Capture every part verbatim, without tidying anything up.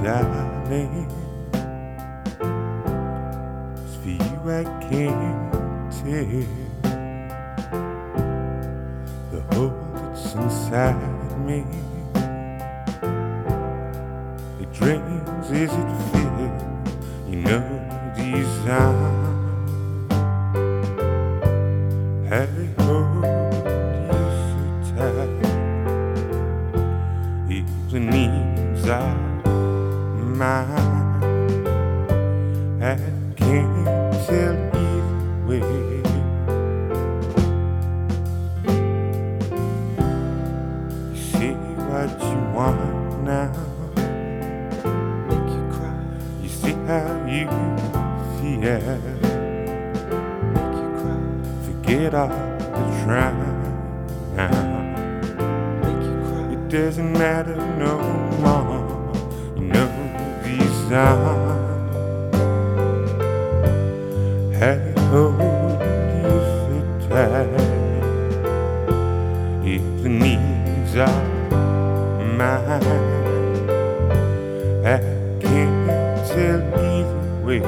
darling. It's for you I can't tell the hole that's inside me. It drains as it fills, you know these arms. I hold you so tight. If the needs are mine, I can't tell either way. You say what you want now, make you cry, you say how you feel, make you cry, forget all the trying now. make you cry. It doesn't matter no more, you know these arms. I hold you so tight. If the needs are mine, I can't tell either way.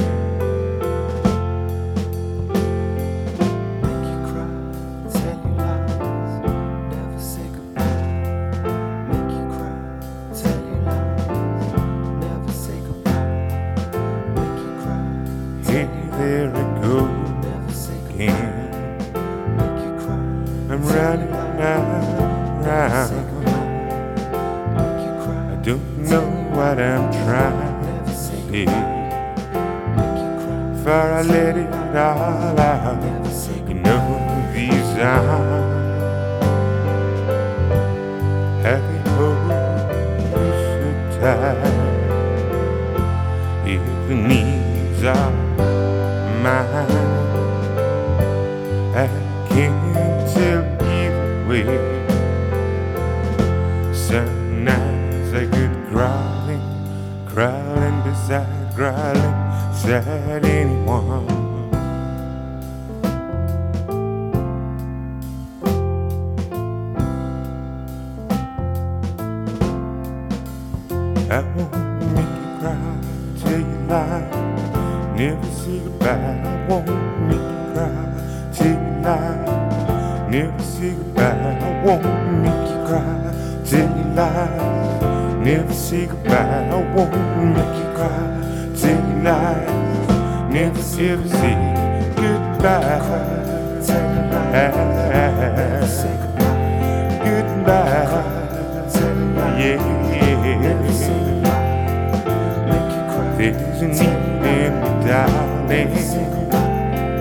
Make you cry, tell you lies, never say goodbye. Make you cry, tell you lies, never say goodbye. Make you cry, Hey, there I go never say goodbye. again. Make you cry, I'm running around. never say goodbye. Make you I cry, don't know what I'm trying never to say say. goodbye. Make you cry, For I let it all out, never say you goodbye. know these arms. I hold you so tight. If the needs are mine, I can't tell either way. Some nights I get crawling, crawling beside, crawling beside anyone. I won't make you cry, tell you lie, never say goodbye. I won't make you cry, tell you lie, never say goodbye. I won't make you cry, tell you lie, never say goodbye. I won't make you cry, tell you lie, never ever say goodbye. Tell you lies, never say goodbye. Goodbye, Tell you lies, yeah. never say goodbye. Make you cry, There's a need in me, darling. never say goodbye.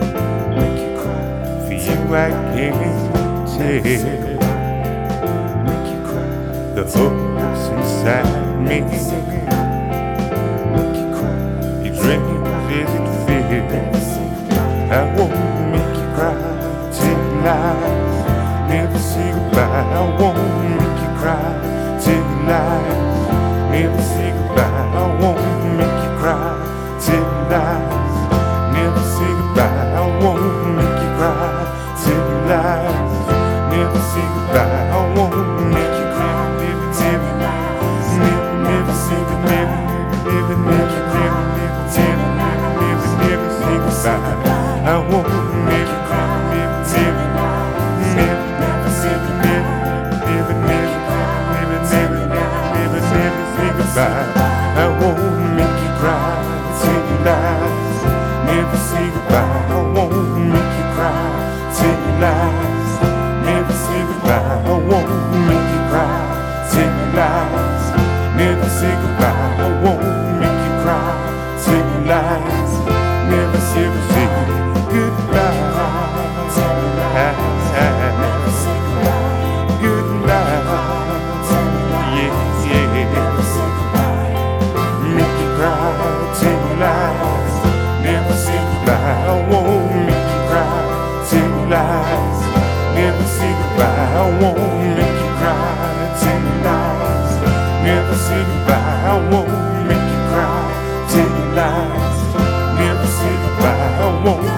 Make you cry, For you I can't never say tell goodbye. Make you cry, the hopes inside me. never say goodbye. Make you cry, It rains as it fills. never say goodbye. I won't make you cry, tell you lies, never say goodbye. I won't make you cry, tell you lies, never say goodbye. I won't make you cry, tell you lies, never say goodbye. I won't make you cry, tell you lies, never say goodbye. I won't make you cry, never, never, never, never say goodbye. Never, never, never, never, never, never, never say goodbye. I won't make you cry, never, never, never, never say goodbye. Never, never, never, never, never, never say goodbye. I won't make you cry, tell you lies, never say goodbye. I won't make you cry, tell you lies, never say goodbye. I won't make you cry, tell you lies, never say goodbye. I won't make you cry, tell you lies, never say goodbye. Tell you lies, never say goodbye. Goodbye, Tell you lies, yeah, yeah. never say goodbye. Make you cry, tell you lies, never say goodbye. I won't make you cry, tell you lies, never say goodbye. I won't make you cry, tell you lies, never say goodbye. I won't make you cry, tell you lies, never say goodbye. I won't